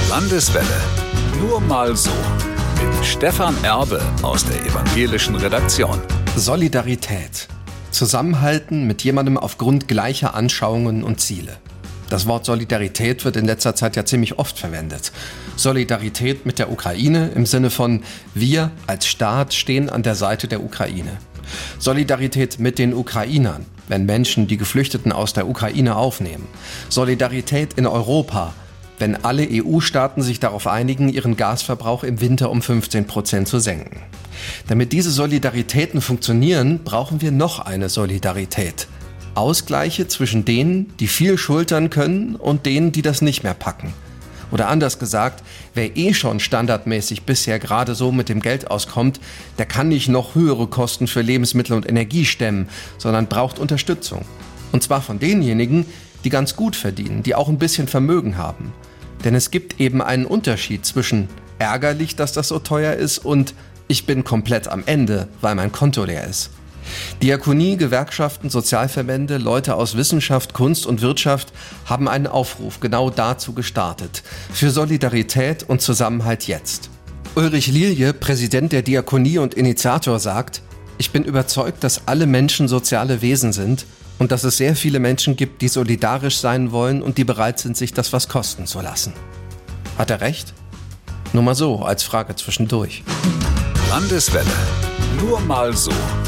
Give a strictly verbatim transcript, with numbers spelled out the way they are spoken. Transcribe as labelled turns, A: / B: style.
A: Landeswelle. Nur mal so. Mit Stefan Erbe aus der evangelischen Redaktion.
B: Solidarität. Zusammenhalten mit jemandem aufgrund gleicher Anschauungen und Ziele. Das Wort Solidarität wird in letzter Zeit ja ziemlich oft verwendet. Solidarität mit der Ukraine im Sinne von wir als Staat stehen an der Seite der Ukraine. Solidarität mit den Ukrainern, wenn Menschen die Geflüchteten aus der Ukraine aufnehmen. Solidarität in Europa, wenn alle E U-Staaten sich darauf einigen, ihren Gasverbrauch im Winter um fünfzehn Prozent zu senken. Damit diese Solidaritäten funktionieren, brauchen wir noch eine Solidarität. Ausgleiche zwischen denen, die viel schultern können und denen, die das nicht mehr packen. Oder anders gesagt, wer eh schon standardmäßig bisher gerade so mit dem Geld auskommt, der kann nicht noch höhere Kosten für Lebensmittel und Energie stemmen, sondern braucht Unterstützung. Und zwar von denjenigen, die ganz gut verdienen, die auch ein bisschen Vermögen haben. Denn es gibt eben einen Unterschied zwischen ärgerlich, dass das so teuer ist und ich bin komplett am Ende, weil mein Konto leer ist. Diakonie, Gewerkschaften, Sozialverbände, Leute aus Wissenschaft, Kunst und Wirtschaft haben einen Aufruf genau dazu gestartet. Für Solidarität und Zusammenhalt jetzt. Ulrich Lilje, Präsident der Diakonie und Initiator, sagt: Ich bin überzeugt, dass alle Menschen soziale Wesen sind und dass es sehr viele Menschen gibt, die solidarisch sein wollen und die bereit sind, sich das was kosten zu lassen. Hat er recht? Nur mal so, als Frage zwischendurch.
A: Landeswelle. Nur mal so.